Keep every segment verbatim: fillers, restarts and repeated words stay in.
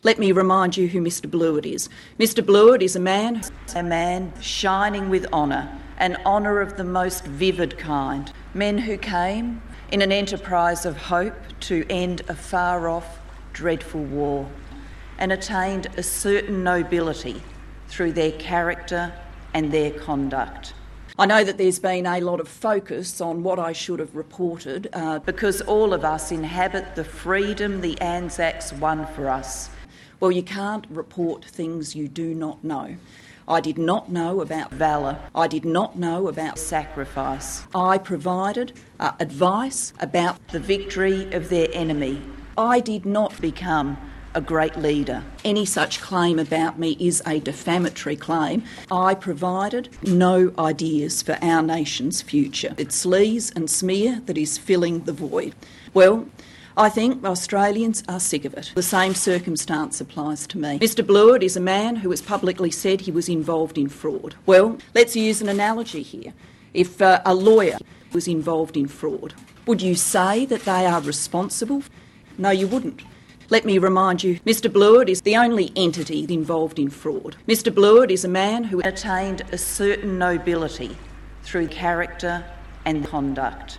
Let me remind you who Mister Blewett is. Mister Blewett is a man, a man shining with honour, an honour of the most vivid kind. Men who came in an enterprise of hope to end a far-off, dreadful war, and attained a certain nobility through their character and their conduct. I know that there's been a lot of focus on what I should have reported uh, because all of us inhabit the freedom the Anzacs won for us. Well, you can't report things you do not know. I did not know about valour. I did not know about sacrifice. I provided uh, advice about the victory of their enemy. I did not become a great leader. Any such claim about me is a defamatory claim. I provided no ideas for our nation's future. It's sleaze and smear that is filling the void. Well, I think Australians are sick of it. The same circumstance applies to me. Mister Blewett is a man who has publicly said he was involved in fraud. Well, let's use an analogy here. If uh, a lawyer was involved in fraud, would you say that they are responsible? No, you wouldn't. Let me remind you, Mister Blewett is the only entity involved in fraud. Mister Blewett is a man who attained a certain nobility through character and conduct.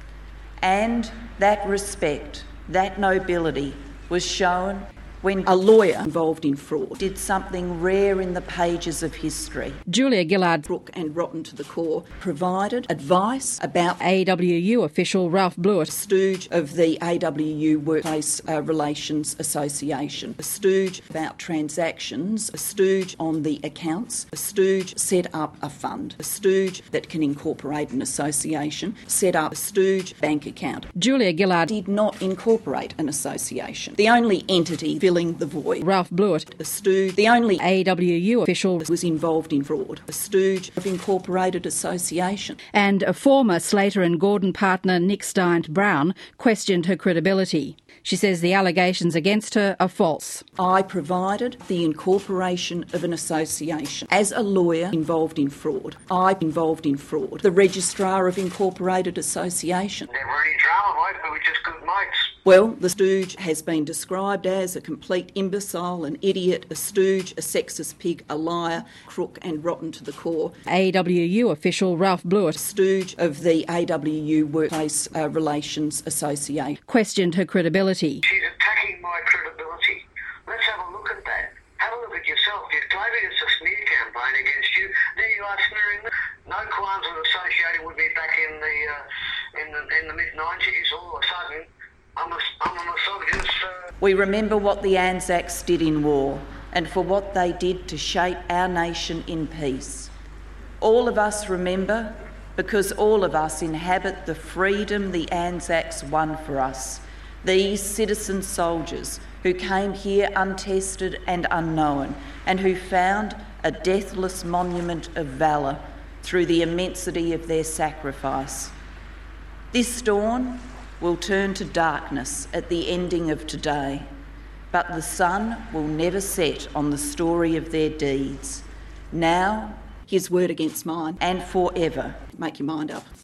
And that respect, that nobility, was shown when a lawyer involved in fraud did something rare in the pages of history. Julia Gillard, crook and rotten to the core, provided advice about A W U official Ralph Blewett, stooge of the A W U Workplace uh, Relations Association, a stooge about transactions, a stooge on the accounts, a stooge set up a fund, a stooge that can incorporate an association, set up a stooge bank account. Julia Gillard did not incorporate an association. The only entity filling the void, Ralph Blewett, a stooge, the only A W U official, was involved in fraud, a stooge of incorporated association. And a former Slater and Gordon partner, Nick Steint-Brown, questioned her credibility. She says the allegations against her are false. I provided the incorporation of an association. As a lawyer involved in fraud, I involved in fraud. The registrar of incorporated association. Never any drama, mate, but we're just good mates. Well, the stooge has been described as a complete imbecile, an idiot, a stooge, a sexist pig, a liar, crook and rotten to the core. A W U official Ralph Blewett, stooge of the A W U Workplace uh, Relations Association, questioned her credibility. She's attacking my credibility. Let's have a look at that. Have a look at yourself. You've claimed it's a smear campaign against you. There you are smearing them. No qualms were associated with me back in the uh, in the, in the mid nineties. All of a sudden, I'm a, I'm a misogynist. Uh... We remember what the Anzacs did in war and for what they did to shape our nation in peace. All of us remember because all of us inhabit the freedom the Anzacs won for us. These citizen soldiers who came here untested and unknown and who found a deathless monument of valour through the immensity of their sacrifice. This dawn will turn to darkness at the ending of today, but the sun will never set on the story of their deeds. Now, his word against mine, and forever. Make your mind up.